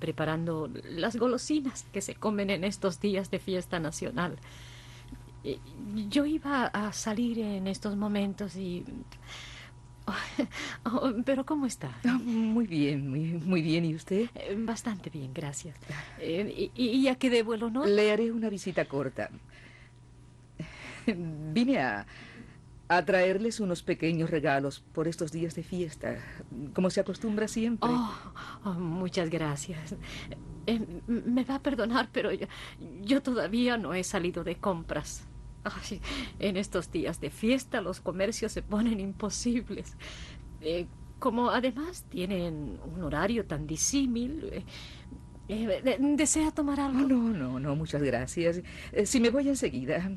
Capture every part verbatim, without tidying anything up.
preparando las golosinas que se comen en estos días de fiesta nacional. Eh, Yo iba a salir en estos momentos y... Oh, pero ¿cómo está? Oh, muy bien, muy, muy bien. ¿Y usted? Eh, Bastante bien, gracias. Eh, ¿y, y a qué debo el honor? Le haré una visita corta. Vine a, a traerles unos pequeños regalos por estos días de fiesta, como se acostumbra siempre. Oh, oh, muchas gracias. Eh, me va a perdonar, pero yo, yo todavía no he salido de compras. Ay, en estos días de fiesta los comercios se ponen imposibles. Eh, como además tienen un horario tan disímil, eh, eh, ¿desea tomar algo? Oh, no, no, no, muchas gracias. Eh, si me voy enseguida.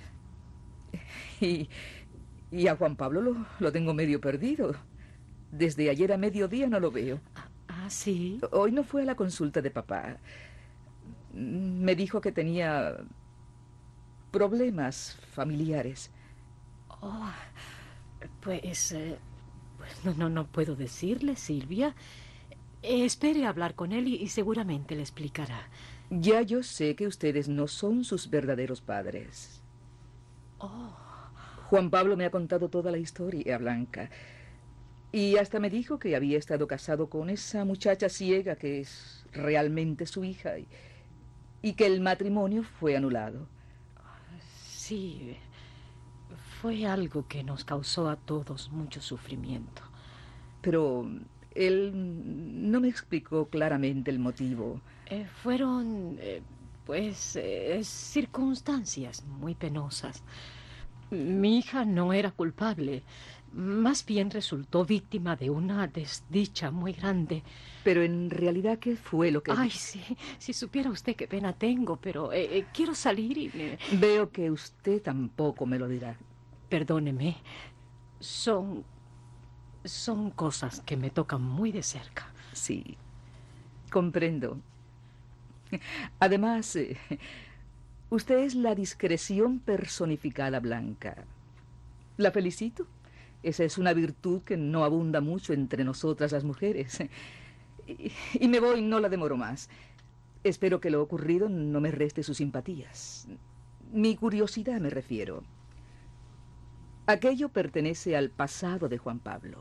Y, y a Juan Pablo lo, lo tengo medio perdido. Desde ayer a mediodía no lo veo. Ah, sí. Hoy no fue a la consulta de papá. Me dijo que tenía problemas familiares. Oh, pues, eh, pues no, no, no puedo decirle, Silvia. Eh, espere a hablar con él y, y seguramente le explicará. Ya yo sé que ustedes no son sus verdaderos padres. Oh. Juan Pablo me ha contado toda la historia, Blanca. Y hasta me dijo que había estado casado con esa muchacha ciega que es realmente su hija y, y que el matrimonio fue anulado. Sí, fue algo que nos causó a todos mucho sufrimiento. Pero él no me explicó claramente el motivo. Eh, fueron, eh, pues, eh, circunstancias muy penosas. Mi hija no era culpable, más bien resultó víctima de una desdicha muy grande. Pero en realidad, ¿qué fue lo que...? Ay, sí, si supiera usted qué pena tengo, pero eh, eh, quiero salir y me... Veo que usted tampoco me lo dirá. Perdóneme, son... son cosas que me tocan muy de cerca. Sí, comprendo. Además, eh, usted es la discreción personificada, Blanca. La felicito. Esa es una virtud que no abunda mucho entre nosotras las mujeres. Y, y me voy, no la demoro más. Espero que lo ocurrido no me reste sus simpatías. Mi curiosidad me refiero. Aquello pertenece al pasado de Juan Pablo.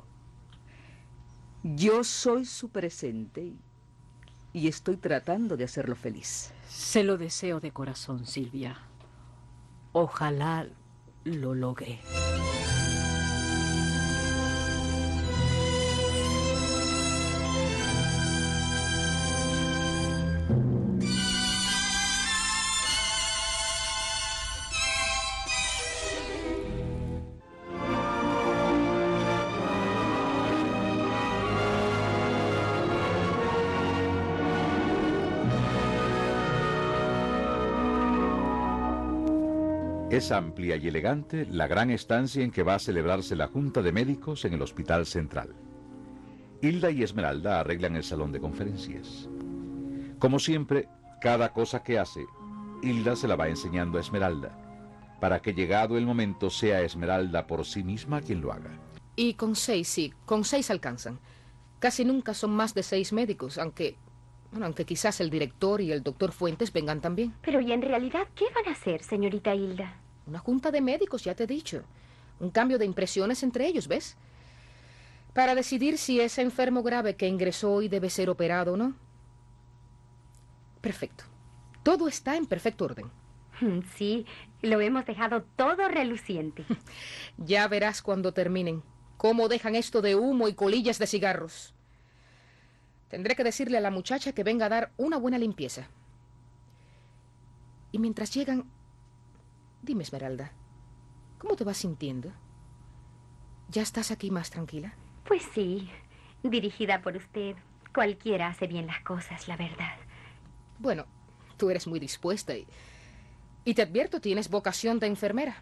Yo soy su presente y, y estoy tratando de hacerlo feliz. Se lo deseo de corazón, Silvia. Ojalá lo logre. Es amplia y elegante la gran estancia en que va a celebrarse la Junta de Médicos en el Hospital Central. Hilda y Esmeralda arreglan el salón de conferencias. Como siempre, cada cosa que hace, Hilda se la va enseñando a Esmeralda, para que llegado el momento sea Esmeralda por sí misma quien lo haga. Y con seis, sí, con seis alcanzan. Casi nunca son más de seis médicos, aunque... Bueno, aunque quizás el director y el doctor Fuentes vengan también. Pero ¿y en realidad qué van a hacer, señorita Hilda? Una junta de médicos, ya te he dicho. Un cambio de impresiones entre ellos, ¿ves? Para decidir si ese enfermo grave que ingresó hoy debe ser operado o no. Perfecto. Todo está en perfecto orden. Sí, lo hemos dejado todo reluciente. Ya verás cuando terminen cómo dejan esto de humo y colillas de cigarros. Tendré que decirle a la muchacha que venga a dar una buena limpieza. Y mientras llegan... Dime, Esmeralda, ¿cómo te vas sintiendo? ¿Ya estás aquí más tranquila? Pues sí, dirigida por usted. Cualquiera hace bien las cosas, la verdad. Bueno, tú eres muy dispuesta y... Y te advierto, tienes vocación de enfermera.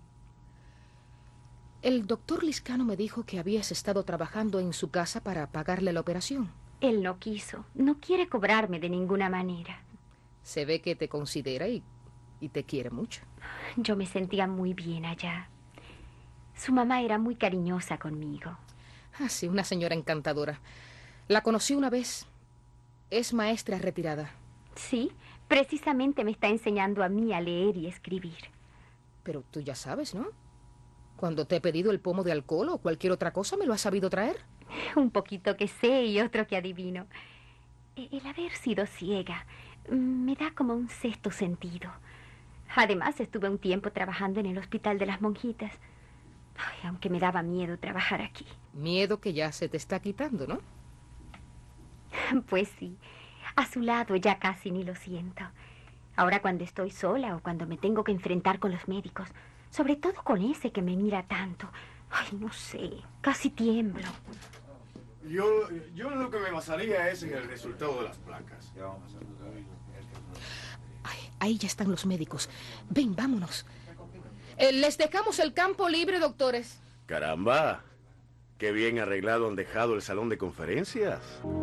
El doctor Liscano me dijo que habías estado trabajando en su casa para pagarle la operación. Él no quiso. No quiere cobrarme de ninguna manera. Se ve que te considera y, y te quiere mucho. Yo me sentía muy bien allá. Su mamá era muy cariñosa conmigo. Ah, sí, una señora encantadora. La conocí una vez. es maestra retirada. Sí, precisamente me está enseñando a mí a leer y escribir. Pero tú ya sabes, ¿no? Cuando te he pedido el pomo de alcohol o cualquier otra cosa, ¿me lo has sabido traer? Un poquito que sé y otro que adivino. El haber sido ciega me da como un sexto sentido. Además, estuve un tiempo trabajando en el hospital de las monjitas. Ay, aunque me daba miedo trabajar aquí. Miedo que ya se te está quitando, ¿no? Pues sí. A su lado ya casi ni lo siento. Ahora cuando estoy sola o cuando me tengo que enfrentar con los médicos, sobre todo con ese que me mira tanto, ay, no sé, casi tiemblo. Yo, yo lo que me basaría es en el resultado de las placas. Ay, ahí ya están los médicos. Ven, vámonos. Eh, les dejamos el campo libre, doctores. Caramba, qué bien arreglado han dejado el salón de conferencias.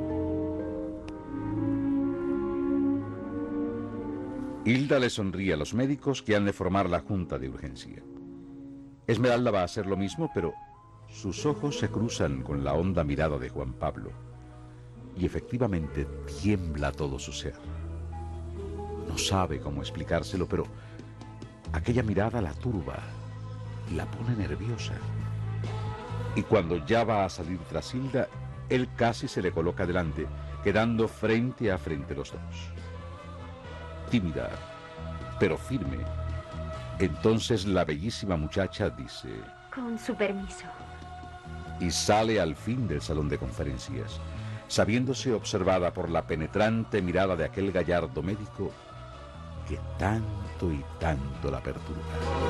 Hilda le sonríe a los médicos que han de formar la junta de urgencia. Esmeralda va a hacer lo mismo, pero sus ojos se cruzan con la honda mirada de Juan Pablo y efectivamente tiembla todo su ser. No sabe cómo explicárselo, pero aquella mirada la turba y la pone nerviosa. Y cuando ya va a salir tras Hilda, él casi se le coloca delante, quedando frente a frente los dos. Tímida, pero firme. Entonces la bellísima muchacha dice: Con su permiso. Y sale al fin del salón de conferencias, sabiéndose observada por la penetrante mirada de aquel gallardo médico que tanto y tanto la perturba.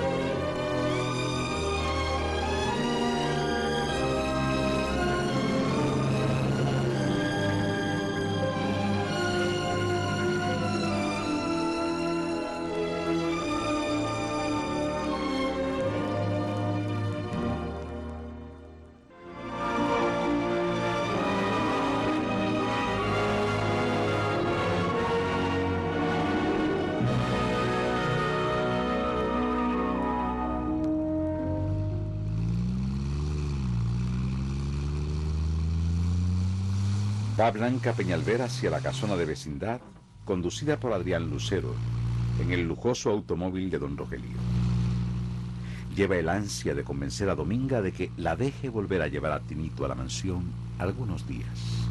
Va Blanca Peñalver hacia la casona de vecindad, conducida por Adrián Lucero, en el lujoso automóvil de don Rogelio. Lleva el ansia de convencer a Dominga de que la deje volver a llevar a Tinito a la mansión algunos días.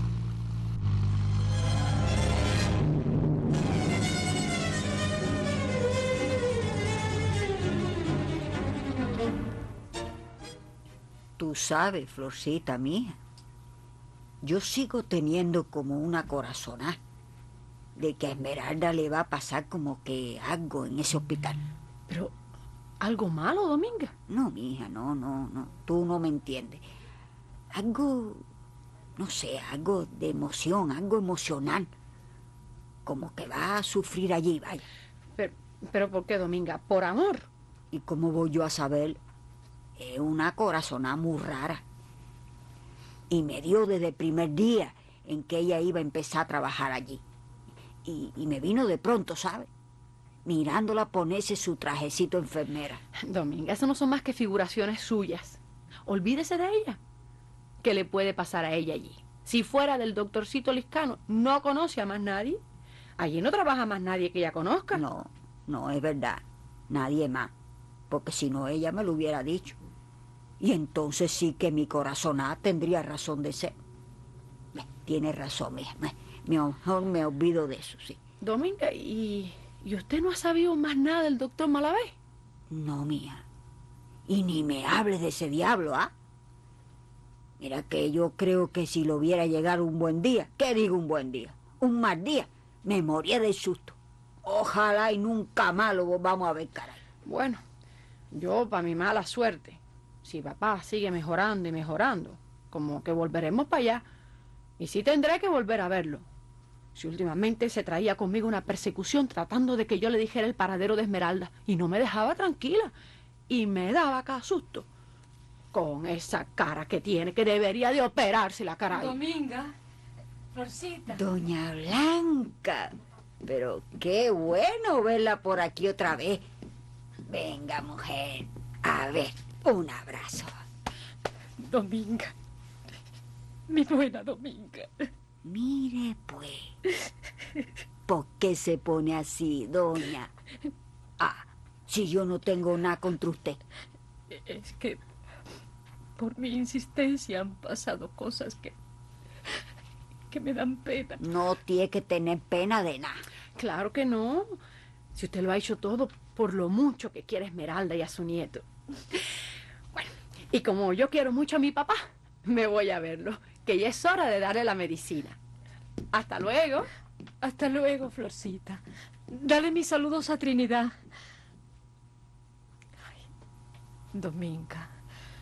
Tú sabes, Florcita mía, yo sigo teniendo como una corazonada de que a Esmeralda le va a pasar como que algo en ese hospital. Pero, ¿algo malo, Dominga? No, mija, no, no, no, tú no me entiendes. Algo, no sé, algo de emoción, algo emocional. Como que va a sufrir allí, vaya. Pero, pero ¿por qué, Dominga? ¿Por amor? ¿Y cómo voy yo a saber? Es una corazonada muy rara. Y me dio desde el primer día en que ella iba a empezar a trabajar allí. Y, y me vino de pronto, ¿sabe? Mirándola ponerse su trajecito enfermera. Dominga, eso no son más que figuraciones suyas. Olvídese de ella. ¿Qué le puede pasar a ella allí? Si fuera del doctorcito Liscano, no conoce a más nadie. Allí no trabaja más nadie que ella conozca. No, no, es verdad. Nadie más. Porque si no, ella me lo hubiera dicho. Y entonces sí que mi corazonada tendría razón de ser. Tiene razón, mija. Mejor me olvido de eso, sí. Dominga, ¿y, ¿y usted no ha sabido más nada del doctor Malavé? No, mija. Y ni me hable de ese diablo, ¿ah? Mira que yo creo que si lo viera llegar un buen día, ¿qué digo un buen día? Un mal día, me moría de susto. Ojalá y nunca más lo volvamos a ver, caray. Bueno, yo para mi mala suerte, si papá sigue mejorando y mejorando, como que volveremos para allá. Y sí tendré que volver a verlo. Si últimamente se traía conmigo una persecución tratando de que yo le dijera el paradero de Esmeralda y no me dejaba tranquila. Y me daba cada susto. Con esa cara que tiene, que debería de operarse la cara. Dominga, Florcita. Doña Blanca, pero qué bueno verla por aquí otra vez. Venga, mujer, a ver, un abrazo. Dominga, mi buena Dominga. Mire, pues. ¿Por qué se pone así, doña? Ah, si yo no tengo nada contra usted. Es que por mi insistencia han pasado cosas que... que me dan pena. No tiene que tener pena de nada. Claro que no. Si usted lo ha hecho todo por lo mucho que quiere a Esmeralda y a su nieto. Bueno, y como yo quiero mucho a mi papá, me voy a verlo, que ya es hora de darle la medicina. Hasta luego. Hasta luego, Florcita. Dale mis saludos a Trinidad. Ay, Dominga,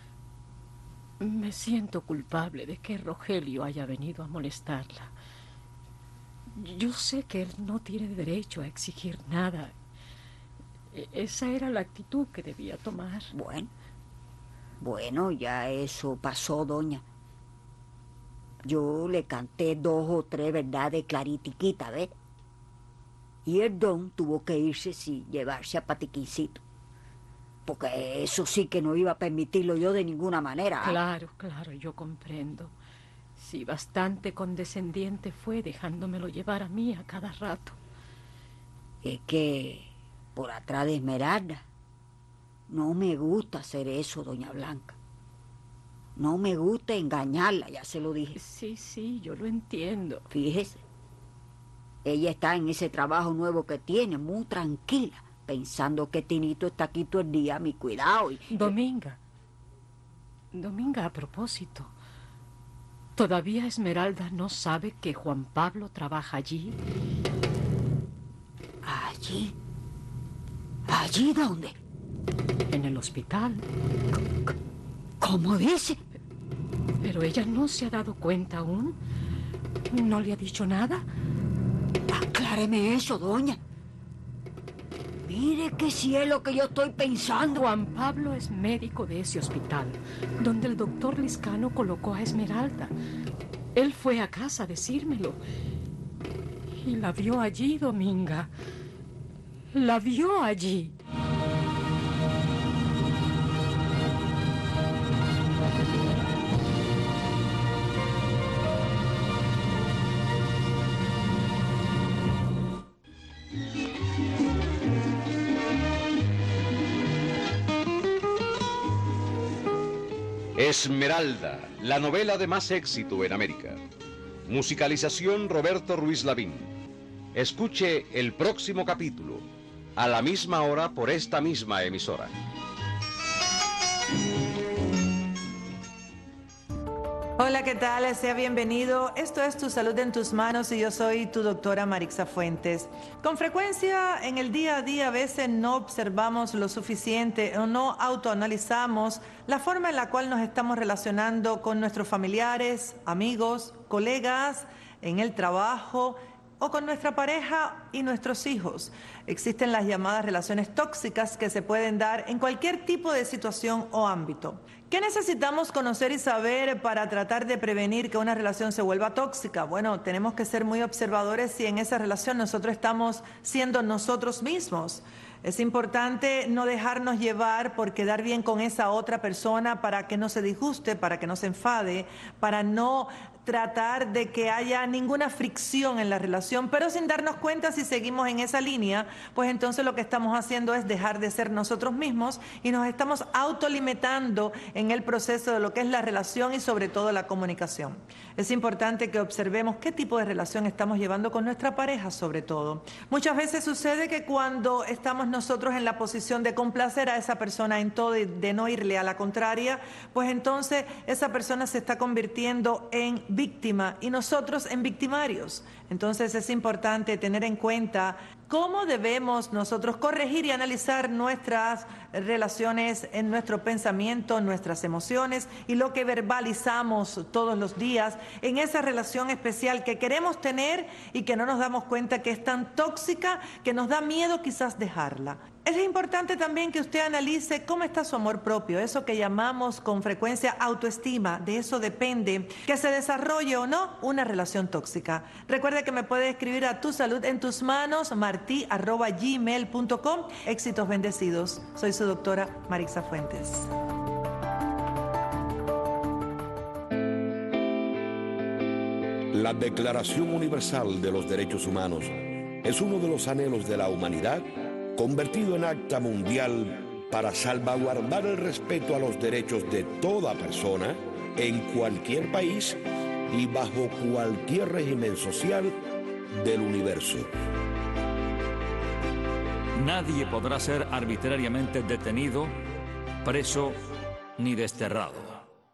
me siento culpable de que Rogelio haya venido a molestarla. Yo sé que él no tiene derecho a exigir nada. E- Esa era la actitud que debía tomar. Bueno, bueno, ya eso pasó, doña. Yo le canté dos o tres verdades claritiquitas, ¿ves? Y el don tuvo que irse sin llevarse a Patiquincito. Porque eso sí que no iba a permitirlo yo de ninguna manera. Claro, claro, yo comprendo. Sí, bastante condescendiente fue dejándomelo llevar a mí a cada rato. Es que por atrás de Esmeralda no me gusta hacer eso, doña Blanca. No me gusta engañarla, ya se lo dije. Sí, sí, yo lo entiendo. Fíjese, ella está en ese trabajo nuevo que tiene, muy tranquila, pensando que Tinito está aquí todo el día a mi cuidado. Y... Dominga. Dominga, a propósito. ¿Todavía Esmeralda no sabe que Juan Pablo trabaja allí? ¿Allí? ¿Allí dónde? En el hospital. ¿Cómo dice? Pero ella no se ha dado cuenta aún. ¿No le ha dicho nada? Acláreme eso, doña. Mire que si es lo que yo estoy pensando. Juan Pablo es médico de ese hospital, donde el doctor Liscano colocó a Esmeralda. Él fue a casa a decírmelo. Y la vio allí, Dominga. La vio allí. Esmeralda, la novela de más éxito en América. Musicalización Roberto Ruiz Lavín. Escuche el próximo capítulo, a la misma hora por esta misma emisora. Hola, ¿qué tal? Sea bienvenido. Esto es Tu Salud en Tus Manos y yo soy tu doctora Marixa Fuentes. Con frecuencia en el día a día a veces no observamos lo suficiente o no autoanalizamos la forma en la cual nos estamos relacionando con nuestros familiares, amigos, colegas, en el trabajo o con nuestra pareja y nuestros hijos. Existen las llamadas relaciones tóxicas que se pueden dar en cualquier tipo de situación o ámbito. ¿Qué necesitamos conocer y saber para tratar de prevenir que una relación se vuelva tóxica? Bueno, tenemos que ser muy observadores si en esa relación nosotros estamos siendo nosotros mismos. Es importante no dejarnos llevar por quedar bien con esa otra persona para que no se disguste, para que no se enfade, para no tratar de que haya ninguna fricción en la relación, pero sin darnos cuenta si seguimos en esa línea, pues entonces lo que estamos haciendo es dejar de ser nosotros mismos y nos estamos autolimitando en el proceso de lo que es la relación y sobre todo la comunicación. Es importante que observemos qué tipo de relación estamos llevando con nuestra pareja sobre todo. Muchas veces sucede que cuando estamos nosotros en la posición de complacer a esa persona en todo y de no irle a la contraria, pues entonces esa persona se está convirtiendo en víctima y nosotros en victimarios. Entonces es importante tener en cuenta cómo debemos nosotros corregir y analizar nuestras relaciones en nuestro pensamiento, nuestras emociones y lo que verbalizamos todos los días en esa relación especial que queremos tener y que no nos damos cuenta que es tan tóxica que nos da miedo quizás dejarla. Es importante también que usted analice cómo está su amor propio, eso que llamamos con frecuencia autoestima. De eso depende que se desarrolle o no una relación tóxica. Recuerde que me puede escribir a Tu Salud en Tus Manos, martí arroba gmail punto com. Éxitos bendecidos. Soy su doctora Marixa Fuentes. La Declaración Universal de los Derechos Humanos es uno de los anhelos de la humanidad convertido en acta mundial para salvaguardar el respeto a los derechos de toda persona en cualquier país y bajo cualquier régimen social del universo. Nadie podrá ser arbitrariamente detenido, preso ni desterrado.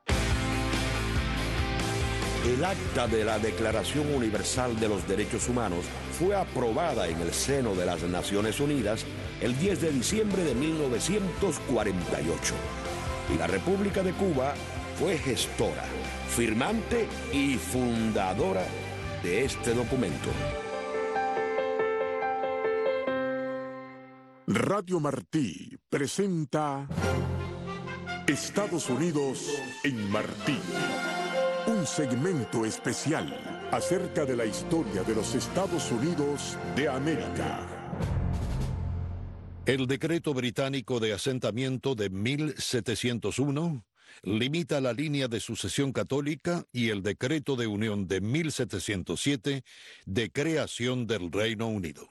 El acta de la Declaración Universal de los Derechos Humanos fue aprobada en el seno de las Naciones Unidas el diez de diciembre de mil novecientos cuarenta y ocho. Y la República de Cuba fue gestora, firmante y fundadora de este documento. Radio Martí presenta Estados Unidos en Martí. Un segmento especial acerca de la historia de los Estados Unidos de América. El decreto británico de asentamiento de mil setecientos uno limita la línea de sucesión católica y el decreto de unión de mil setecientos siete de creación del Reino Unido.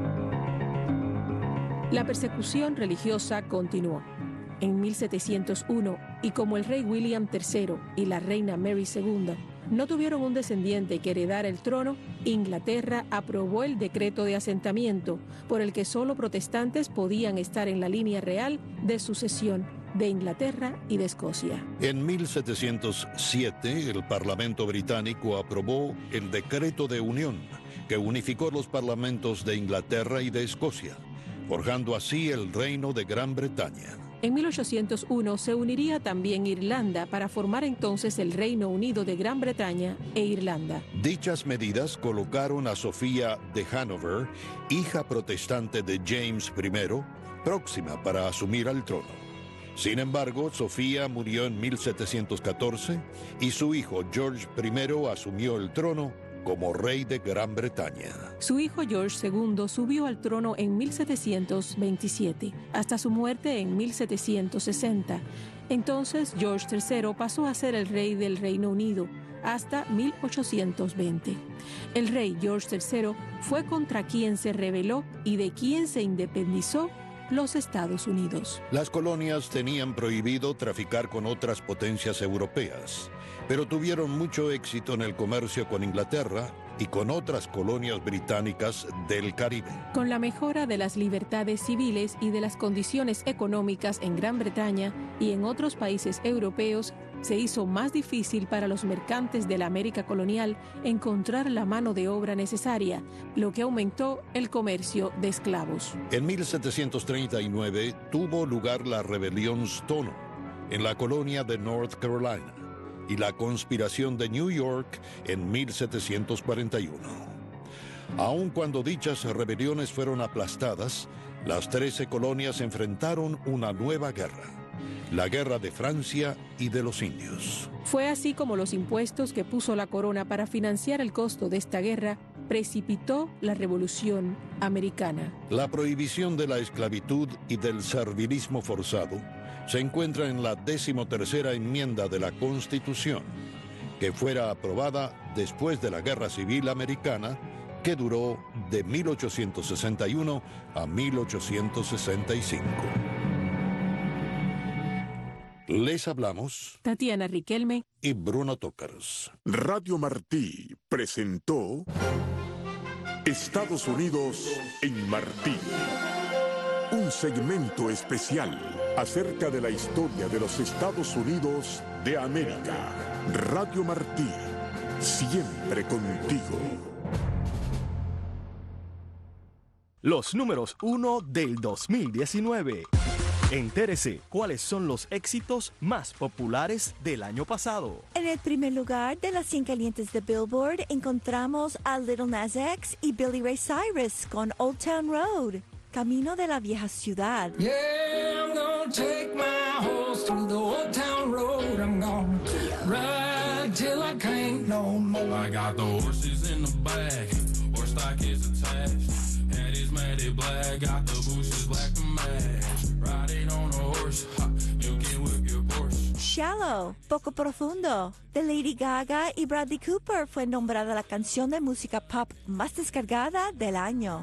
La persecución religiosa continuó. En mil setecientos uno, y como el rey William tercero y la reina Mary segunda no tuvieron un descendiente que heredara el trono, Inglaterra aprobó el decreto de asentamiento, por el que solo protestantes podían estar en la línea real de sucesión de Inglaterra y de Escocia. En mil setecientos siete, el Parlamento británico aprobó el decreto de unión, que unificó los parlamentos de Inglaterra y de Escocia, forjando así el Reino de Gran Bretaña. En mil ochocientos uno se uniría también Irlanda para formar entonces el Reino Unido de Gran Bretaña e Irlanda. Dichas medidas colocaron a Sofía de Hanover, hija protestante de James primero, próxima para asumir al trono. Sin embargo, Sofía murió en mil setecientos catorce y su hijo George primero asumió el trono como rey de Gran Bretaña. Su hijo George segundo subió al trono en mil setecientos veintisiete, hasta su muerte en mil setecientos sesenta. Entonces George tercero pasó a ser el rey del Reino Unido hasta mil ochocientos veinte. El rey George tercero fue contra quien se rebeló y de quien se independizó los Estados Unidos. Las colonias tenían prohibido traficar con otras potencias europeas, pero tuvieron mucho éxito en el comercio con Inglaterra y con otras colonias británicas del Caribe. Con la mejora de las libertades civiles y de las condiciones económicas en Gran Bretaña y en otros países europeos, se hizo más difícil para los mercantes de la América colonial encontrar la mano de obra necesaria, lo que aumentó el comercio de esclavos. En mil setecientos treinta y nueve tuvo lugar la rebelión Stono en la colonia de North Carolina y la conspiración de New York en mil setecientos cuarenta y uno. Aun cuando dichas rebeliones fueron aplastadas, las trece colonias enfrentaron una nueva guerra, la Guerra de Francia y de los Indios. Fue así como los impuestos que puso la corona para financiar el costo de esta guerra precipitó la Revolución Americana. La prohibición de la esclavitud y del servilismo forzado se encuentra en la decimotercera enmienda de la Constitución, que fuera aprobada después de la Guerra Civil Americana, que duró de mil ochocientos sesenta y uno a mil ochocientos sesenta y cinco. Les hablamos Tatiana Riquelme y Bruno Tócaros. Radio Martí presentó Estados Unidos en Martí. Un segmento especial acerca de la historia de los Estados Unidos de América. Radio Martí, siempre contigo. Los números uno del dos mil diecinueve. Entérese cuáles son los éxitos más populares del año pasado. En el primer lugar de las cien calientes de Billboard encontramos a Little Nas X y Billy Ray Cyrus con Old Town Road, Camino de la Vieja Ciudad. Yeah, I'm gonna take my horse through the Old Town Road. I'm gonna ride till I can't no more. I got the horses in the back, horse stock is attached. Head is matted black, got the bushes black to match. Riding on a horse, ha, you can whip your Porsche. Shallow, Poco Profundo, de Lady Gaga y Bradley Cooper, fue nombrada la canción de música pop más descargada del año.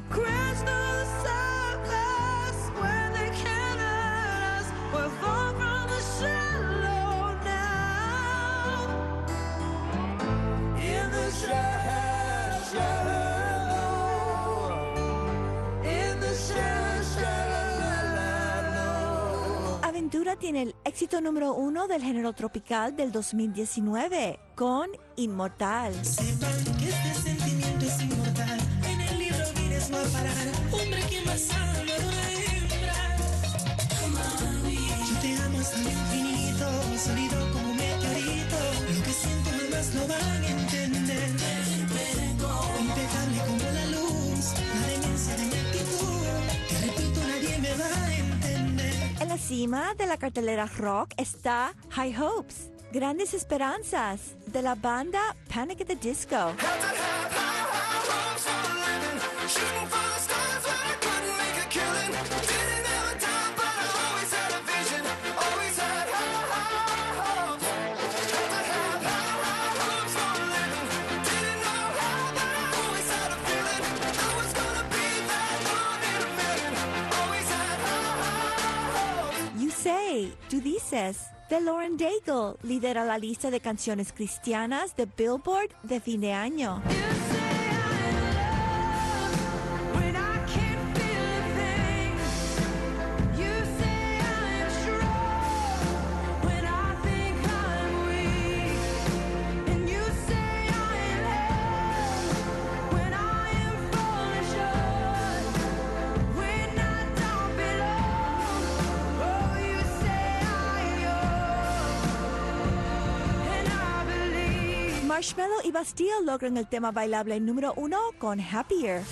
Aventura tiene el éxito número uno del género tropical del dos mil diecinueve con Inmortal. Sepan que este sentimiento es inmortal. En el libro Guinness no va a parar. Hombre que más ama a una hembra. Mami, yo te amo hasta el infinito, sólido como un meteorito. Lo que siento jamás lo van a entender. Impecable como la luz, la demencia de mi actitud. Te repito, nadie me va a entender. En la cima de la cartelera rock está High Hopes, Grandes Esperanzas, de la banda Panic at the Disco. You Say, Tú Dices, de Lauren Daigle, lidera la lista de canciones cristianas de Billboard de fin de año. Marshmello y Bastille logran el tema bailable número uno con Happier.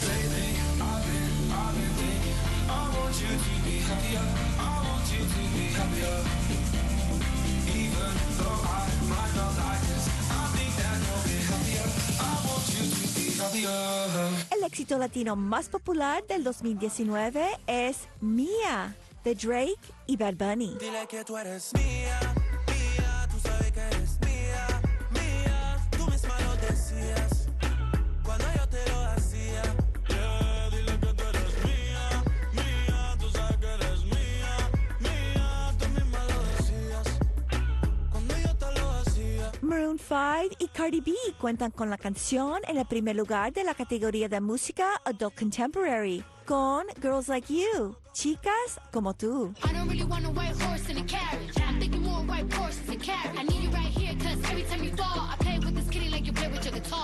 El éxito latino más popular del dos mil diecinueve es Mía, de Drake y Bad Bunny. Dile que tú eres mía, mía, tú sabes que eres mía, mía, tú misma lo decías cuando yo te lo hacía. Yeah, dile que tú eres mía, mía, tú sabes que eres mía, mía, tú misma lo decías cuando yo te lo hacía. Maroon five y Cardi B cuentan con la canción en el primer lugar de la categoría de música Adult Contemporary, con Girls Like You, Chicas Como Tú. I don't really want a white horse in a carriage. I'm thinking more white horses and carriage. I need you right here, cause every time you fall, I play with this kitty like you play with your guitar.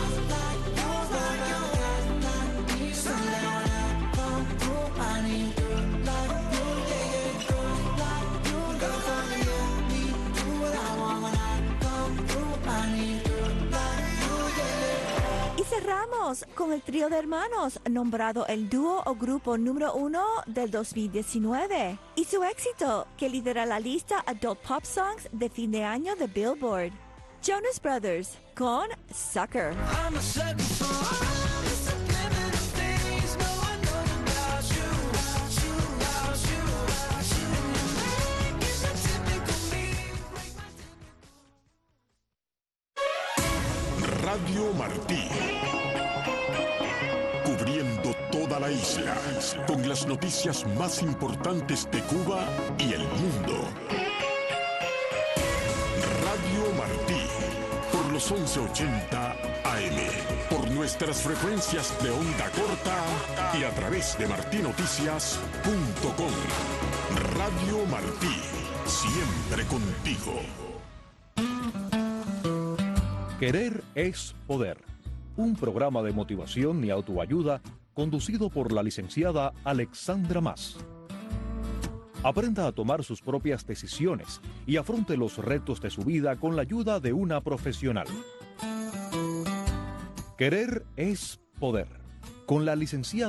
Y cerramos con el trío de hermanos, nombrado el dúo o grupo número uno del dos mil diecinueve, y su éxito, que lidera la lista Adult Pop Songs de fin de año de Billboard. Jonas Brothers con Sucker. I'm a sucker for all the subliminal things no one knows about you, about you, about you, about you. Make it a typical me. Radio Martí. Cubriendo toda la isla con las noticias más importantes de Cuba y el mundo. Radio Martí, por los once ochenta A M, por nuestras frecuencias de onda corta y a través de martinoticias punto com. Radio Martí, siempre contigo. Querer es poder. Un programa de motivación y autoayuda conducido por la licenciada Alexandra Mas. Aprenda a tomar sus propias decisiones y afronte los retos de su vida con la ayuda de una profesional. Querer es poder. Con la licenciada